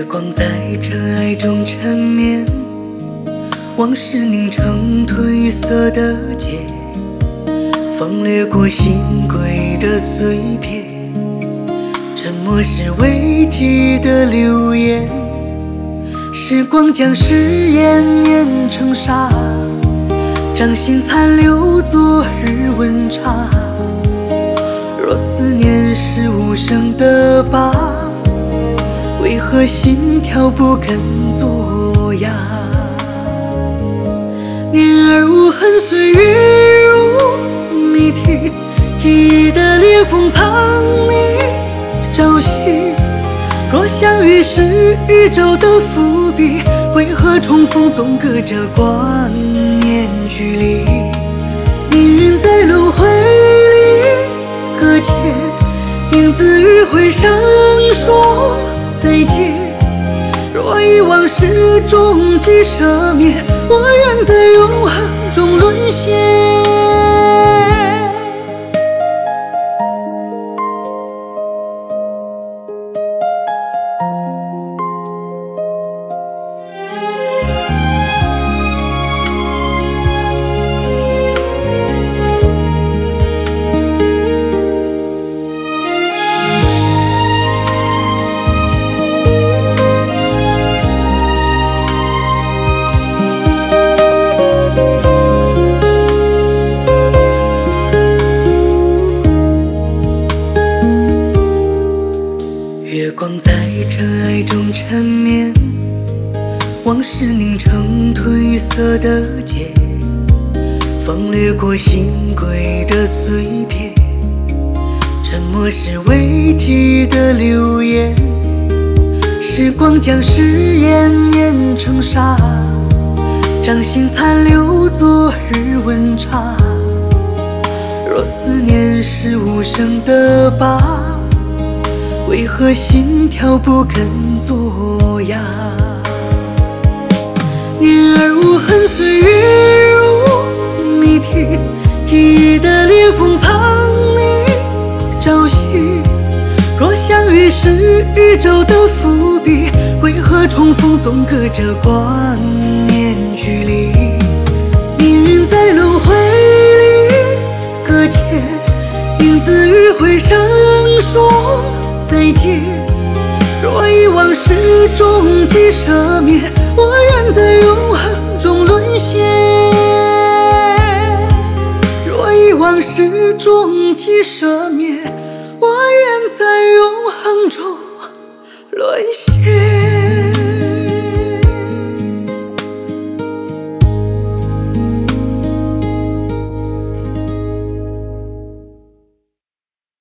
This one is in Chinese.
月光在尘埃中缠绵，往事凝成褪色的茧，风掠过心归的碎片，沉默是危机的流言。时光将誓言碾成沙，掌心残留昨日温差。若思念是无声的疤，为何心跳不肯作哑？年而无痕，岁月如谜题，记忆的裂缝藏匿朝夕。若相遇是宇宙的伏笔，为何重逢总隔着光年距离？命运在轮回里搁浅，影子迂回声说再见。若遗忘是终极赦免，我愿在永恒中沦陷。月光在尘埃中缠绵，往事凝成褪色的茧，风掠过心归的碎片，沉默是危机的流言。时光将誓言碾成沙，掌心残留昨日温差。若思念是无声的疤，为何心跳不肯作哑？年而无痕，岁月如谜题，记忆的裂缝藏匿朝夕。若相遇是宇宙的伏笔，为何重逢总隔着光年距离？命运在轮回里搁浅，影子迂回声说再见。若遗忘是终极赦免，我愿在永恒中沦陷。若遗忘是终极赦免，我愿在永恒中沦陷。